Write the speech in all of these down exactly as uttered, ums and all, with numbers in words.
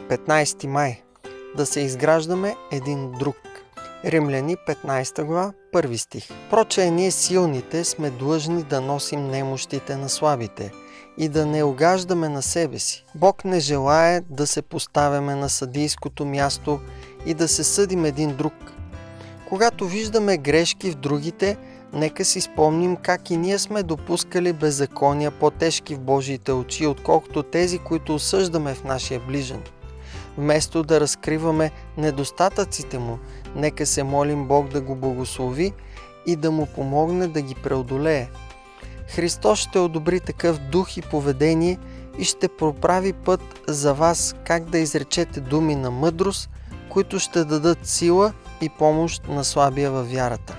петнайсети май. Да се изграждаме един друг. Римляни петнайсета глава, първи стих. Проче ние силните сме длъжни да носим немощите на слабите и да не угаждаме на себе си. Бог не желае да се поставяме на съдийското място и да се съдим един друг. Когато виждаме грешки в другите, нека си спомним как и ние сме допускали беззакония по-тежки в Божиите очи, отколкото тези, които осъждаме в нашия ближен. Вместо да разкриваме недостатъците му, нека се молим Бог да го благослови и да му помогне да ги преодолее. Христос ще одобри такъв дух и поведение и ще проправи път за вас как да изречете думи на мъдрост, които ще дадат сила и помощ на слабия във вярата.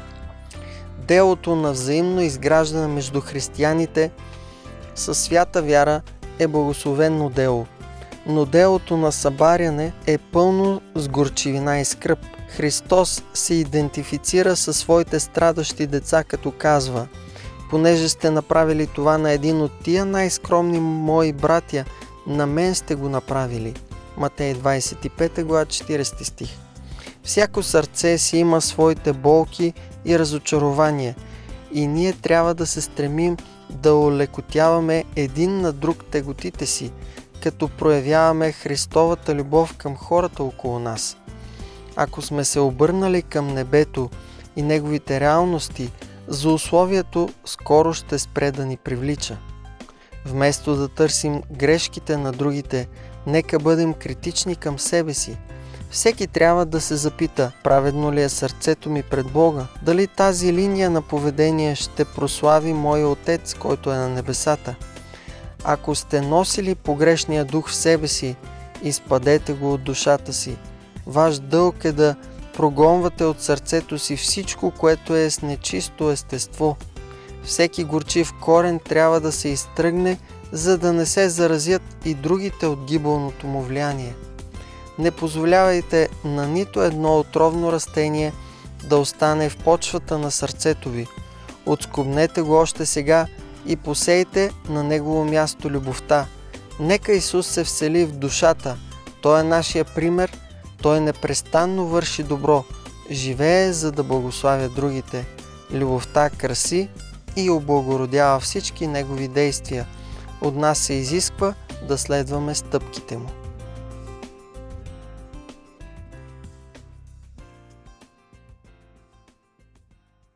Делото на взаимно изграждане между християните със свята вяра е благословено дело, но делото на събаряне е пълно с горчивина и скръб. Христос се идентифицира със своите страдащи деца, като казва: понеже сте направили това на един от тия най-скромни мои братя, на мен сте го направили. Матей двайсет и пета глава, четиридесети стих. Всяко сърце си има своите болки и разочарования и ние трябва да се стремим да олекотяваме един на друг теготите си, като проявяваме Христовата любов към хората около нас. Ако сме се обърнали към небето и неговите реалности, злословието скоро ще спре да ни привлича. Вместо да търсим грешките на другите, нека бъдем критични към себе си. Всеки трябва да се запита: праведно ли е сърцето ми пред Бога? Дали тази линия на поведение ще прослави моя Отец, който е на небесата? Ако сте носили погрешния дух в себе си, изпадете го от душата си. Ваш дълг е да прогонвате от сърцето си всичко, което е с нечисто естество. Всеки горчив корен трябва да се изтръгне, за да не се заразят и другите от гибелното му влияние. Не позволявайте на нито едно отровно растение да остане в почвата на сърцето ви. Отскубнете го още сега и посейте на негово място любовта. Нека Исус се всели в душата. Той е нашия пример. Той непрестанно върши добро. Живее, за да благославя другите. Любовта краси и облагородява всички негови действия. От нас се изисква да следваме стъпките му.